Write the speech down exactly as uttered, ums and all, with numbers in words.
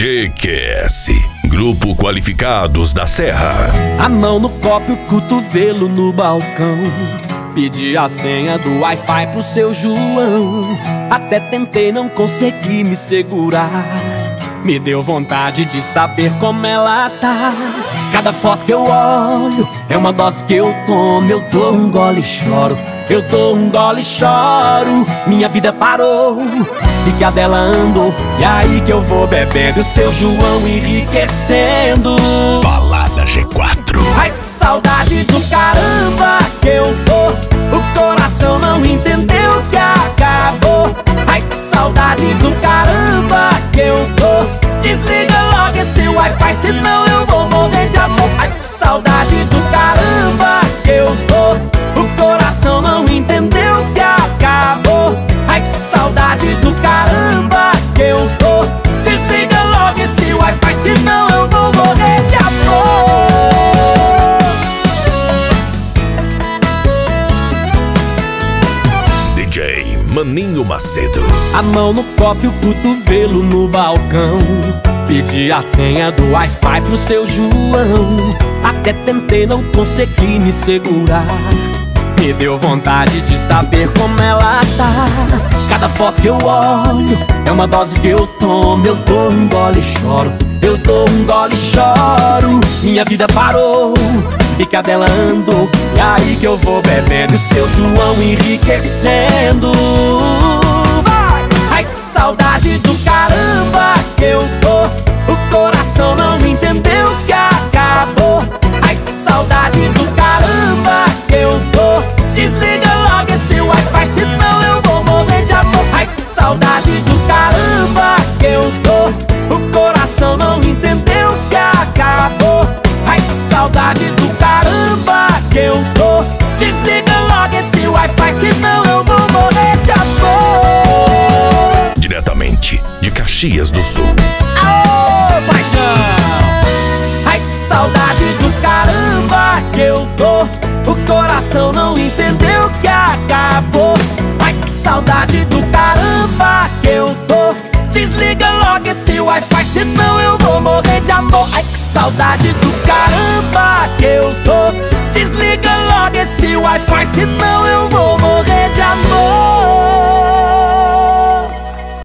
G Q S, Grupo Qualificados da Serra. A mão no copo e o cotovelo no balcão. Pedi a senha do Wi-Fi pro seu João. Até tentei, não consegui me segurar. Me deu vontade de saber como ela tá. Cada foto que eu olho é uma dose que eu tomo. Eu dou um gole e choro, eu dou um gole e choro. Minha vida parou e que a dela andou. E aí que eu vou bebendo o seu João enriquecendo. Balada G quatro. Ai, que saudade do caramba que eu tô. O coração não entendeu que acabou. Ai, que saudade do caramba que eu tô. Desliga logo esse Wi-Fi, senão eu vou morrer de amor. Ai, que saudade do caramba que eu tô. O coração não entendeu que acabou. Ai, que saudade do caramba que eu tô. Desliga logo esse Wi-Fi, senão eu vou morrer de amor. D J Maninho Macedo. A mão no copo e o cotovelo no balcão. Pedi a senha do Wi-Fi pro seu João. Até tentei, não consegui me segurar. Me deu vontade de saber como ela tá. Cada foto que eu olho é uma dose que eu tomo. Eu dou um gole e choro, eu dou um gole e choro. Minha vida parou e que a dela andou. E aí que eu vou bebendo o seu João enriquecendo. Vai! Ai, que saudade do caramba que eu tô. O coração não entendeu que acabou. Ai, que saudade do caramba que eu tô. Desliga logo esse Wi-Fi, senão eu vou morrer de amor. Ai, que saudade do caramba que eu tô. O coração não entendeu que acabou. Ai, que saudade do caramba que eu tô. Desliga logo esse Wi-Fi, senão eu vou morrer de amor. Diretamente de Caxias do Sul. Aô, paixão! Ai, que saudade do caramba que eu tô. O coração não entendeu que acabou. Ai, que saudade do caramba que eu tô. Desliga logo esse Wi-Fi, senão eu vou morrer de amor. Ai, que saudade do caramba que eu tô. Desliga logo esse Wi-Fi, senão eu vou